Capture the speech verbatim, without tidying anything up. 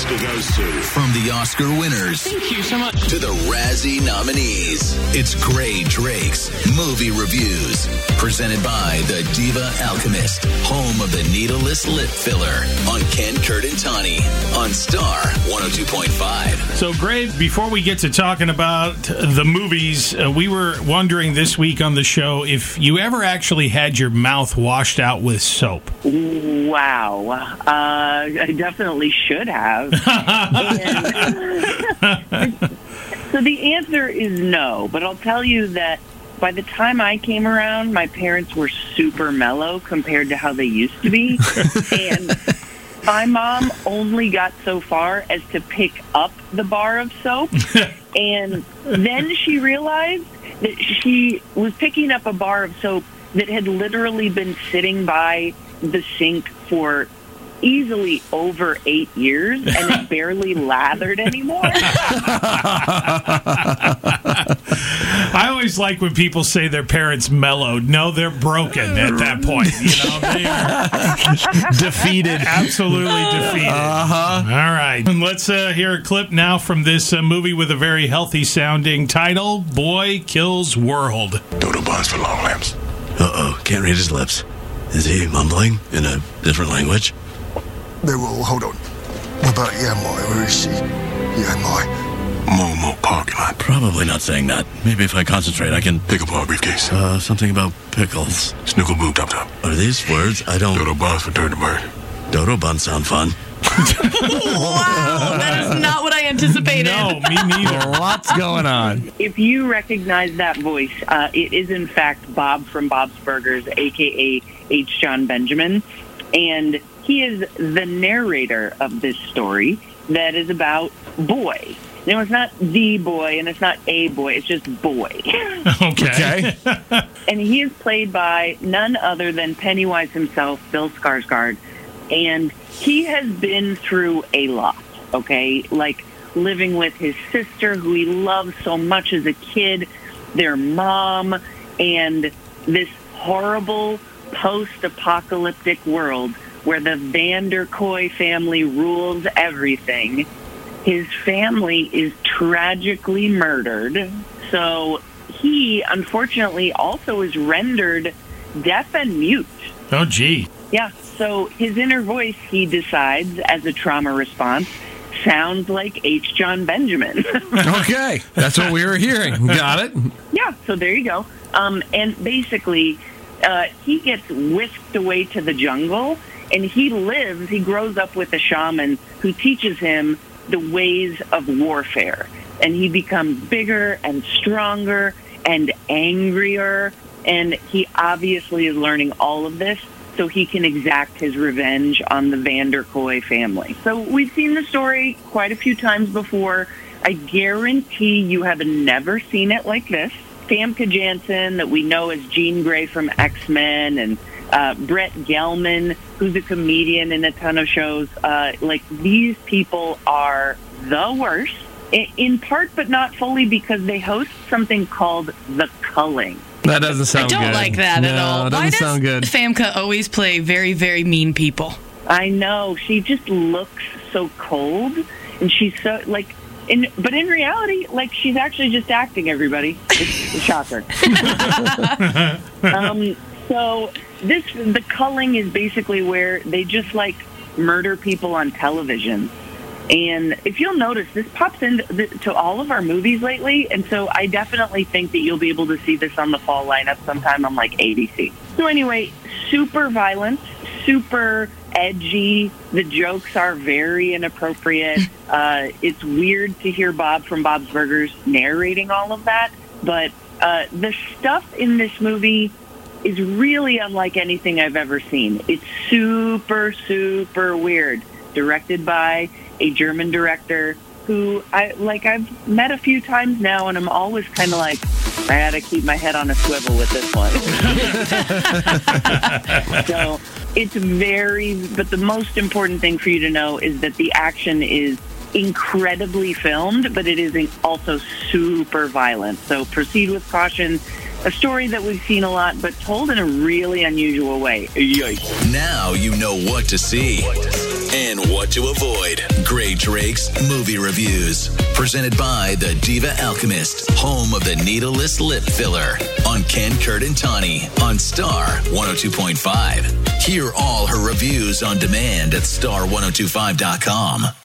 Oscar goes to. From the Oscar winners. Thank you so much. To the Razzie nominees. It's Gray Drake's Movie Reviews. Presented by the Diva Alchemist. Home of the needleless lip filler. On Ken Curtintani. On Star one oh two point five. So, Gray, before we get to talking about the movies, uh, we were wondering this week on the show if you ever actually had your mouth washed out with soap. Wow. Uh, I definitely should have. And, so the answer is no, but I'll tell you that by the time I came around, my parents were super mellow compared to how they used to be. And my mom only got so far as to pick up the bar of soap. And then she realized that she was picking up a bar of soap that had literally been sitting by the sink for easily over eight years, and it barely lathered anymore. I always like when people say their parents mellowed. No, they're broken at that point. You know, they are defeated. Absolutely defeated. Uh-huh. All right. And let's uh, hear a clip now from this uh, movie with a very healthy-sounding title, Boy Kills World. Dodo bonds for long limbs. Uh-oh, can't read his lips. Is he mumbling in a different language? They will, hold on. What about Yanmai? Where is she? Yanmai. Momo parking lot. Probably not saying that. Maybe if I concentrate, I can... Pick up our briefcase. Uh, something about pickles. Snookle boo top top. Are these words? I don't... Dodo bonds for turn to bird. Dodo buns sound fun. Wow, that is not what I anticipated. No, me neither. Lots going on. If you recognize that voice, uh, it is in fact Bob from Bob's Burgers, a k a. H. John Benjamin. And he is the narrator of this story that is about Boy. Now, it's not the boy, and it's not a boy. It's just Boy. Okay. And he is played by none other than Pennywise himself, Bill Skarsgård. And he has been through a lot, okay? Like living with his sister, who he loved so much as a kid, their mom, and this horrible post-apocalyptic world where the Van der Kooi family rules everything. His family is tragically murdered. So he, unfortunately, also is rendered deaf and mute. Oh, gee. Yeah, so his inner voice, he decides, as a trauma response, sounds like H. John Benjamin. Okay, that's what we were hearing. Got it? Yeah, so there you go. Um, and basically, uh, he gets whisked away to the jungle, and he lives, he grows up with a shaman who teaches him the ways of warfare. And he becomes bigger and stronger and angrier, and he obviously is learning all of this so he can exact his revenge on the Van der Kooi family. So we've seen the story quite a few times before. I guarantee you have never seen it like this. Famke Janssen, that we know as Jean Grey from X-Men, and uh, Brett Gelman, who's a comedian in a ton of shows. Uh, like, these people are the worst, in part but not fully, because they host something called The Culling. That doesn't sound I good. don't like that no, at all. It doesn't Why does sound good. Famke always play very, very mean people? I know. She just looks so cold, and she's so, like... In, but in reality, like, she's actually just acting, everybody. It's a shocker. um, so this, The Culling is basically where they just, like, murder people on television. And if you'll notice, this pops into all of our movies lately, and so I definitely think that you'll be able to see this on the fall lineup sometime on, like, A B C. So anyway, super violent, super edgy. The jokes are very inappropriate. Uh, it's weird to hear Bob from Bob's Burgers narrating all of that, but uh, the stuff in this movie is really unlike anything I've ever seen. It's super, super weird. Directed by a German director who I like I've met a few times now, and I'm always kind of like, I gotta keep my head on a swivel with this one. So it's very, but the most important thing for you to know is that the action is incredibly filmed, but it is also super violent. So proceed with caution. A story that we've seen a lot, but told in a really unusual way. Yikes. Now you know what to see. and what to avoid. Gray Drake's Movie Reviews. Presented by the Diva Alchemist, home of the needleless lip filler. On Ken, Kurt, and Tawny on Star one oh two point five. Hear all her reviews on demand at star ten twenty-five dot com.